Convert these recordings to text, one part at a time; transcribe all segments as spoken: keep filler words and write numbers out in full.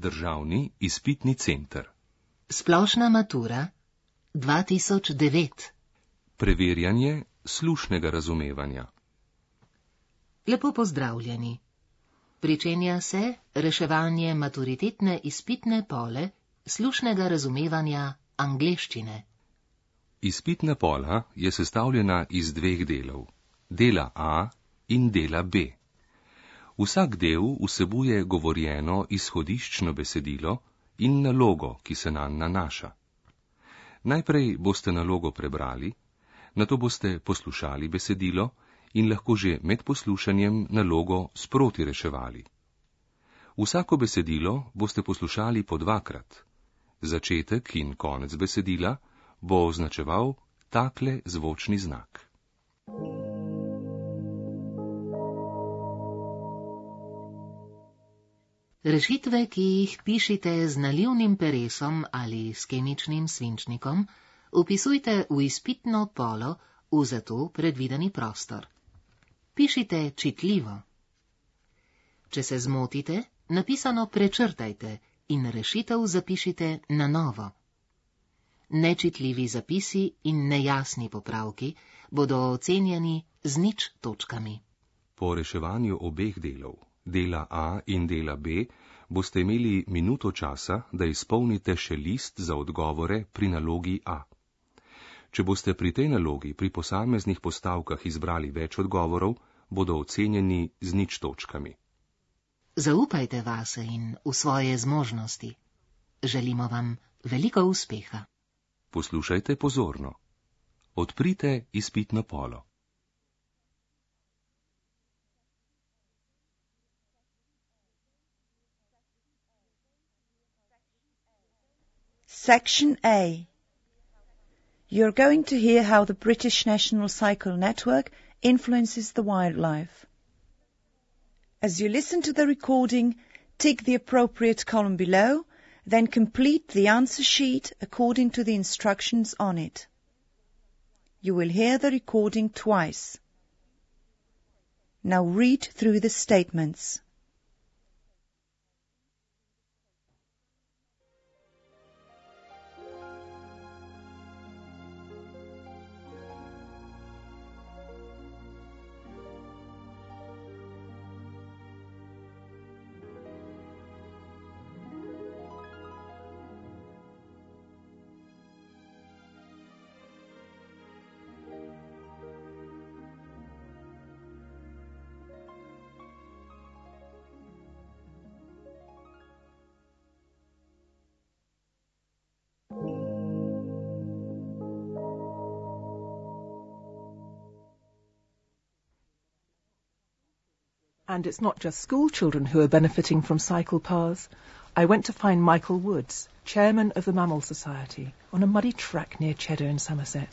Državni izpitni center. Splošna matura dva tisoč devet. Preverjanje slušnega razumevanja. Lepo pozdravljeni. Pričenja se reševanje maturitetne izpitne pole slušnega razumevanja angleščine. Izpitna pola je sestavljena iz dveh delov, dela A in dela B. Vsak del vsebuje govorjeno izhodiščno besedilo in nalogo, ki se nanj nanaša. Najprej boste nalogo prebrali, nato boste poslušali besedilo in lahko že med poslušanjem nalogo sproti reševali. Vsako besedilo boste poslušali po dvakrat. Začetek in konec besedila bo označeval takle zvočni znak. Rešitve, ki jih pišite z nalivnim peresom ali s kemičnim svinčnikom, vpisujte v izpitno polo v za to predvideni prostor. Pišite čitljivo. Če se zmotite, napisano prečrtajte in rešitev zapišite na novo. Nečitljivi zapisi in nejasni popravki bodo ocenjeni z nič točkami. Po reševanju obeh delov, dela A in dela B, boste imeli minuto časa, da izpolnite še list za odgovore pri nalogi A. Če boste pri tej nalogi pri posameznih postavkah izbrali več odgovorov, bodo ocenjeni z nič točkami. Zaupajte vase in v svoje zmožnosti. Želimo vam veliko uspeha. Poslušajte pozorno. Odprite izpitno polo. Section A. You're going to hear how the British National Cycle Network influences the wildlife. As you listen to the recording, tick the appropriate column below, then complete the answer sheet according to the instructions on it. You will hear the recording twice. Now read through the statements. And it's not just school children who are benefiting from cycle paths. I went to find Michael Woods, chairman of the Mammal Society, on a muddy track near Cheddar in Somerset.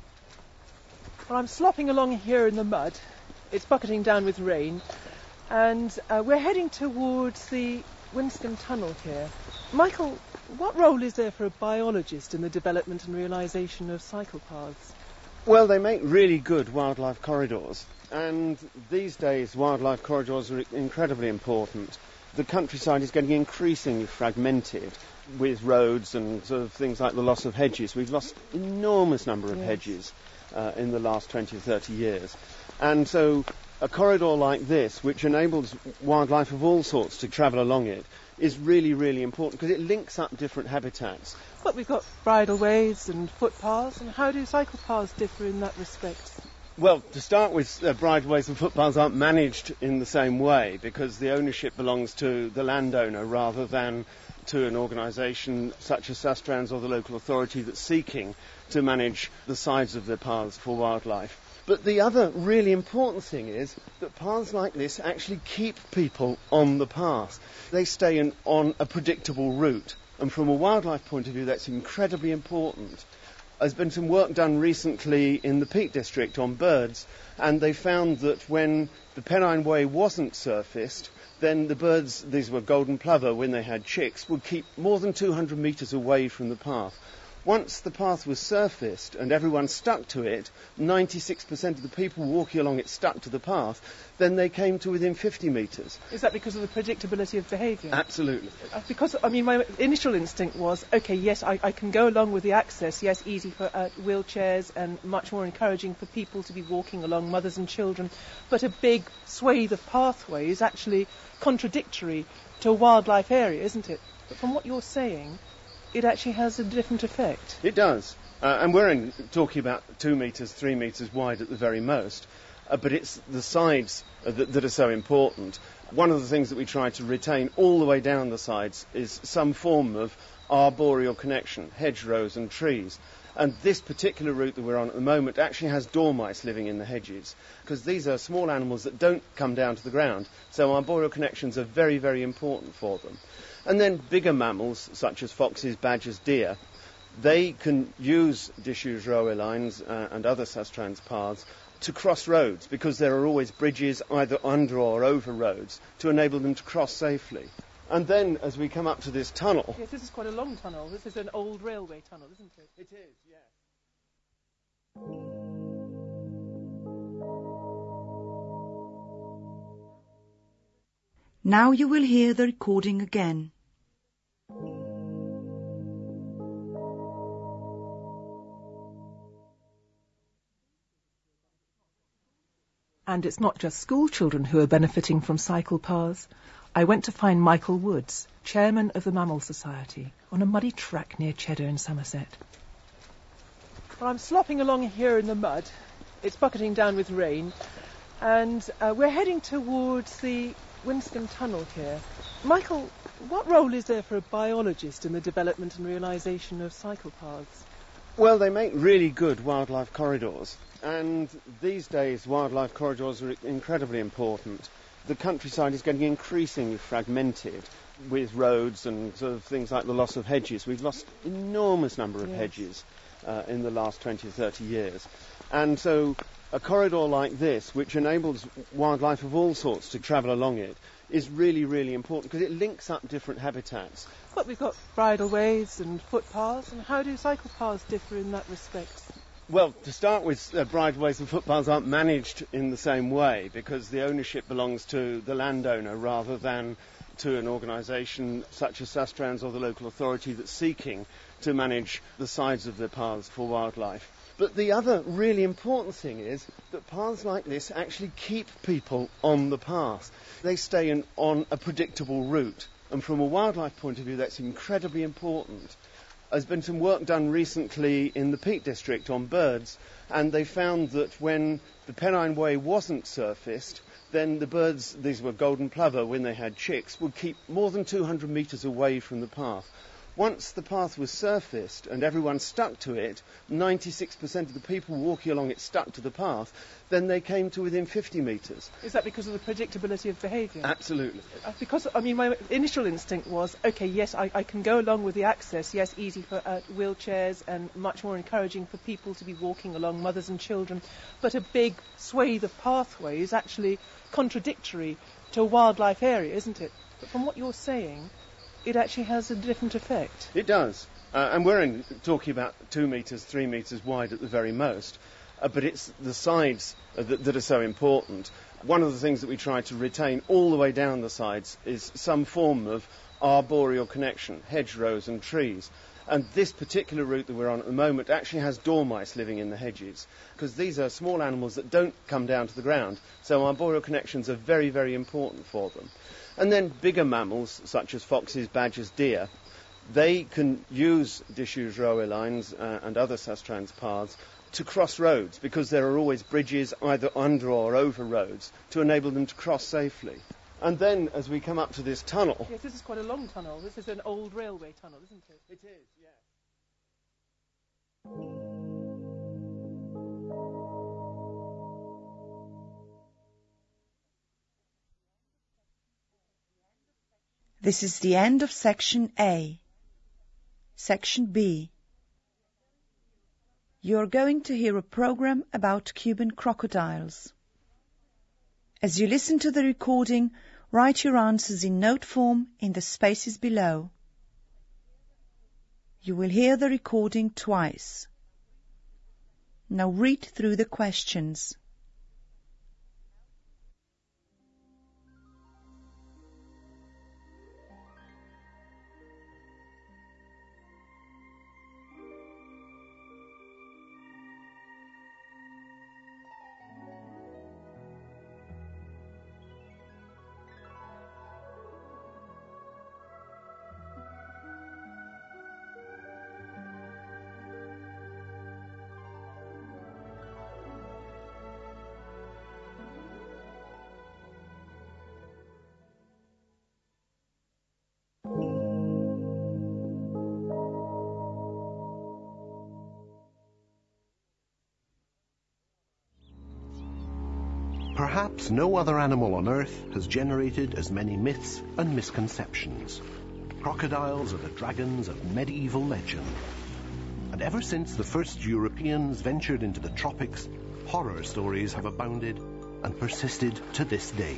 Well, I'm slopping along here in the mud. It's bucketing down with rain. And uh, we're heading towards the Winscombe Tunnel here. Michael, what role is there for a biologist in the development and realisation of cycle paths? Well, they make really good wildlife corridors. And these days, wildlife corridors are incredibly important. The countryside is getting increasingly fragmented with roads and sort of things like the loss of hedges. We've lost an enormous number of yes. hedges uh, in the last twenty or thirty years. And so a corridor like this, which enables wildlife of all sorts to travel along it, is really, really important because it links up different habitats. But we've got bridleways and footpaths, and how do cycle paths differ in that respect? Well, to start with, uh, bridleways and footpaths aren't managed in the same way because the ownership belongs to the landowner rather than to an organisation such as Sustrans or the local authority that's seeking to manage the sides of the paths for wildlife. But the other really important thing is that paths like this actually keep people on the path. They stay in, on a predictable route. And from a wildlife point of view, that's incredibly important. There's been some work done recently in the Peak District on birds, and they found that when the Pennine Way wasn't surfaced, then the birds, these were golden plover, when they had chicks, would keep more than two hundred metres away from the path. Once the path was surfaced and everyone stuck to it, ninety-six percent of the people walking along it stuck to the path, then they came to within fifty metres. Is that because of the predictability of behaviour? Absolutely. Uh, Because, I mean, my initial instinct was, OK, yes, I, I can go along with the access, yes, easy for uh, wheelchairs and much more encouraging for people to be walking along, mothers and children, but a big swathe of pathway is actually contradictory to a wildlife area, isn't it? But from what you're saying, it actually has a different effect. It does. Uh, and we're in, talking about two metres, three metres wide at the very most. Uh, but it's the sides uh, that, that are so important. One of the things that we try to retain all the way down the sides is some form of arboreal connection, hedgerows and trees. And this particular route that we're on at the moment actually has dormice living in the hedges, because these are small animals that don't come down to the ground. So arboreal connections are very, very important for them. And then bigger mammals, such as foxes, badgers, deer, they can use disused railway lines uh, and other Sustrans paths to cross roads, because there are always bridges either under or over roads to enable them to cross safely. And then, as we come up to this tunnel... Yes, this is quite a long tunnel. This is an old railway tunnel, isn't it? It is, yes. Now you will hear the recording again. And it's not just school children who are benefiting from cycle paths. I went to find Michael Woods, chairman of the Mammal Society, on a muddy track near Cheddar in Somerset. Well, I'm slopping along here in the mud. It's bucketing down with rain. And uh, we're heading towards the Winscombe Tunnel here. Michael, what role is there for a biologist in the development and realisation of cycle paths? Well, they make really good wildlife corridors. And these days, wildlife corridors are incredibly important. The countryside is getting increasingly fragmented with roads and sort of things like the loss of hedges. We've lost an enormous number of Yes. hedges uh, in the last twenty or thirty years. And so a corridor like this, which enables wildlife of all sorts to travel along it, is really, really important because it links up different habitats. But we've got bridleways and footpaths, and how do cycle paths differ in that respect? Well, to start with, uh, bridleways and footpaths aren't managed in the same way because the ownership belongs to the landowner rather than to an organisation such as Sustrans or the local authority that's seeking to manage the sides of the paths for wildlife. But the other really important thing is that paths like this actually keep people on the path. They stay in, on a predictable route. And from a wildlife point of view, that's incredibly important. There's been some work done recently in the Peak District on birds, and they found that when the Pennine Way wasn't surfaced, then the birds, these were golden plover, when they had chicks, would keep more than two hundred metres away from the path. Once the path was surfaced and everyone stuck to it, ninety-six percent of the people walking along it stuck to the path, then they came to within fifty metres. Is that because of the predictability of behaviour? Absolutely. Uh, Because, I mean, my initial instinct was, OK, yes, I, I can go along with the access, yes, easy for uh, wheelchairs and much more encouraging for people to be walking along, mothers and children, but a big swathe of pathway is actually contradictory to a wildlife area, isn't it? But from what you're saying, it actually has a different effect. It does. Uh, and we're in, talking about two metres, three metres wide at the very most. Uh, but it's the sides uh, that, that are so important. One of the things that we try to retain all the way down the sides is some form of arboreal connection, hedgerows and trees. And this particular route that we're on at the moment actually has dormice living in the hedges, because these are small animals that don't come down to the ground. So arboreal connections are very, very important for them. And then bigger mammals, such as foxes, badgers, deer, they can use disused railway lines uh, and other Sustrans paths to cross roads, because there are always bridges either under or over roads to enable them to cross safely. And then, as we come up to this tunnel... Yes, this is quite a long tunnel. This is an old railway tunnel, isn't it? It is, yes. This is the end of Section A. Section B. You are going to hear a program about Cuban crocodiles. As you listen to the recording, write your answers in note form in the spaces below. You will hear the recording twice. Now read through the questions. Perhaps no other animal on Earth has generated as many myths and misconceptions. Crocodiles are the dragons of medieval legend. And ever since the first Europeans ventured into the tropics, horror stories have abounded and persisted to this day.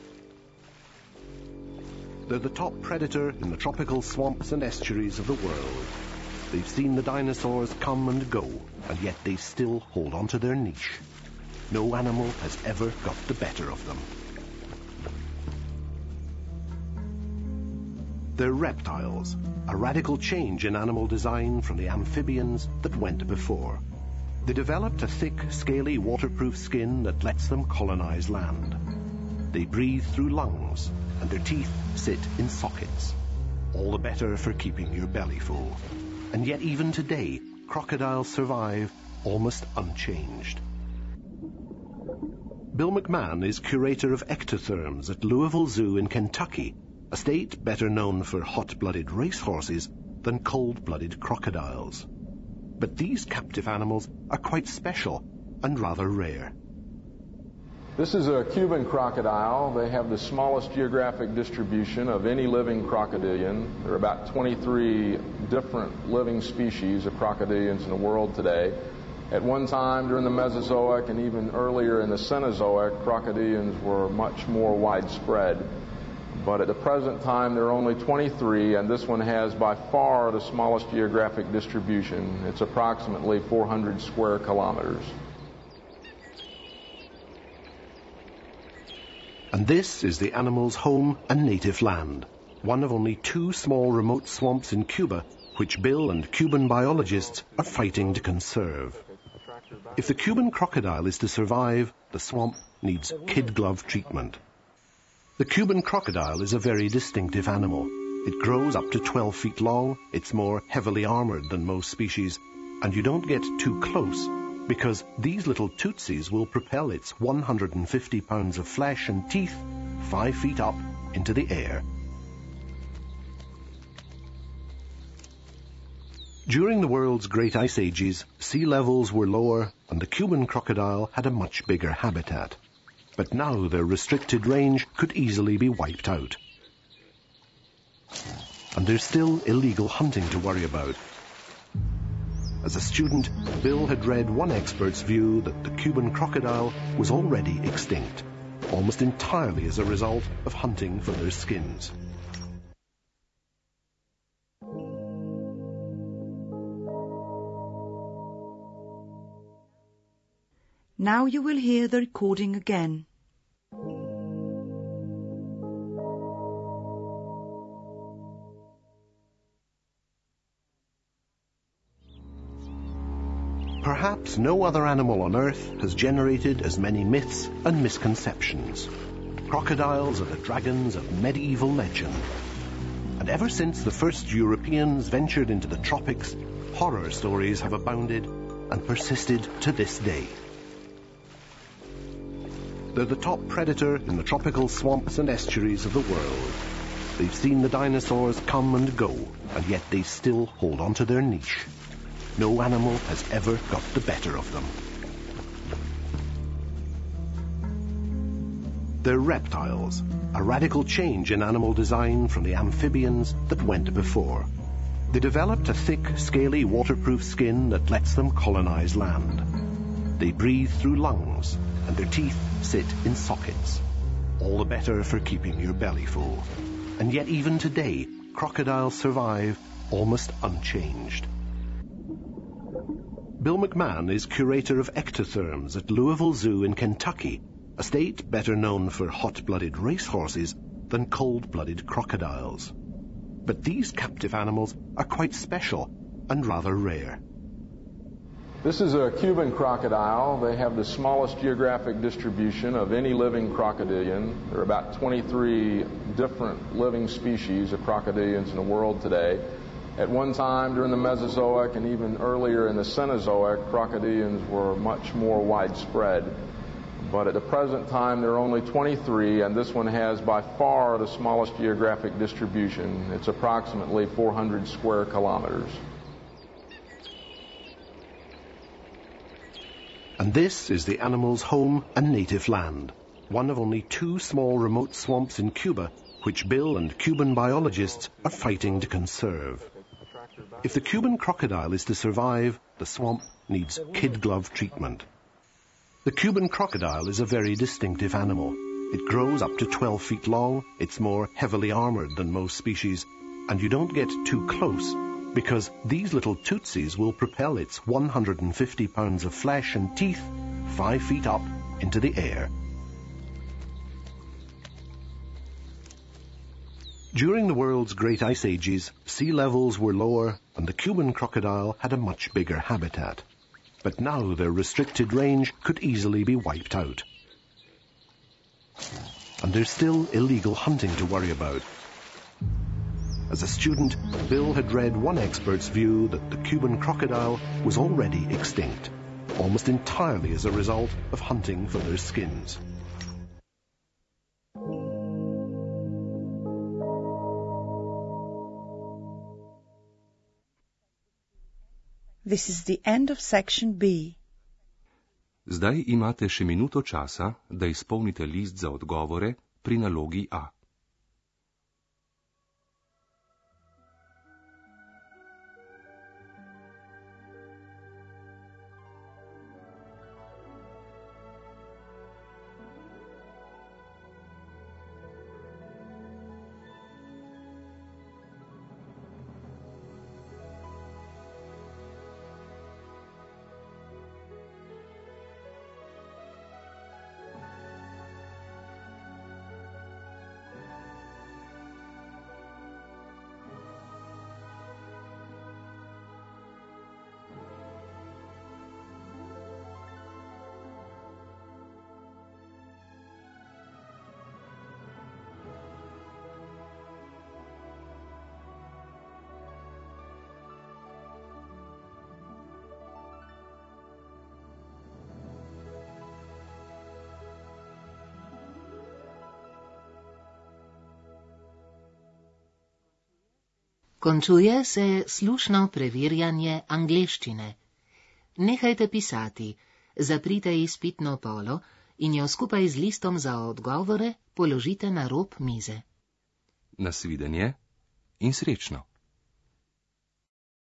They're the top predator in the tropical swamps and estuaries of the world. They've seen the dinosaurs come and go, and yet they still hold on to their niche. No animal has ever got the better of them. They're reptiles, a radical change in animal design from the amphibians that went before. They developed a thick, scaly, waterproof skin that lets them colonize land. They breathe through lungs, and their teeth sit in sockets. All the better for keeping your belly full. And yet even today, crocodiles survive almost unchanged. Bill McMahon is curator of ectotherms at Louisville Zoo in Kentucky, a state better known for hot-blooded racehorses than cold-blooded crocodiles. But these captive animals are quite special and rather rare. This is a Cuban crocodile. They have the smallest geographic distribution of any living crocodilian. There are about twenty-three different living species of crocodilians in the world today. At one time during the Mesozoic and even earlier in the Cenozoic, crocodilians were much more widespread. But at the present time, there are only twenty-three, and this one has by far the smallest geographic distribution. It's approximately four hundred square kilometers. And this is the animal's home and native land, one of only two small remote swamps in Cuba, which Bill and Cuban biologists are fighting to conserve. If the Cuban crocodile is to survive, the swamp needs kid-glove treatment. The Cuban crocodile is a very distinctive animal. It grows up to twelve feet long, it's more heavily armored than most species, and you don't get too close, because these little tootsies will propel its one hundred fifty pounds of flesh and teeth five feet up into the air. During the world's great ice ages, sea levels were lower and the Cuban crocodile had a much bigger habitat. But now their restricted range could easily be wiped out. And there's still illegal hunting to worry about. As a student, Bill had read one expert's view that the Cuban crocodile was already extinct, almost entirely as a result of hunting for their skins. Now you will hear the recording again. Perhaps no other animal on Earth has generated as many myths and misconceptions. Crocodiles are the dragons of medieval legend. And ever since the first Europeans ventured into the tropics, horror stories have abounded and persisted to this day. They're the top predator in the tropical swamps and estuaries of the world. They've seen the dinosaurs come and go, and yet they still hold on to their niche. No animal has ever got the better of them. They're reptiles, a radical change in animal design from the amphibians that went before. They developed a thick, scaly, waterproof skin that lets them colonize land. They breathe through lungs, and their teeth sit in sockets. All the better for keeping your belly full. And yet even today, crocodiles survive almost unchanged. Bill McMahon is curator of ectotherms at Louisville Zoo in Kentucky, a state better known for hot-blooded racehorses than cold-blooded crocodiles. But these captive animals are quite special and rather rare. This is a Cuban crocodile. They have the smallest geographic distribution of any living crocodilian. There are about twenty-three different living species of crocodilians in the world today. At one time during the Mesozoic and even earlier in the Cenozoic, crocodilians were much more widespread. But at the present time, there are only twenty-three, and this one has by far the smallest geographic distribution. It's approximately four hundred square kilometers. And this is the animal's home and native land, one of only two small remote swamps in Cuba, which Bill and Cuban biologists are fighting to conserve. If the Cuban crocodile is to survive, the swamp needs kid-glove treatment. The Cuban crocodile is a very distinctive animal. It grows up to twelve feet long, it's more heavily armored than most species, and you don't get too close, because these little tootsies will propel its one hundred fifty pounds of flesh and teeth five feet up into the air. During the world's great ice ages, sea levels were lower and the Cuban crocodile had a much bigger habitat. But now their restricted range could easily be wiped out. And there's still illegal hunting to worry about. As a student, Bill had read one expert's view that the Cuban crocodile was already extinct, almost entirely as a result of hunting for their skins. This is the end of section B. Zdaj imate še minuto časa, da izpolnite list za odgovore pri nalogi A. Končuje se slušno preverjanje angleščine. Nehajte pisati, zaprite izpitno polo in jo skupaj z listom za odgovore položite na rob mize. Nasvidenje in srečno.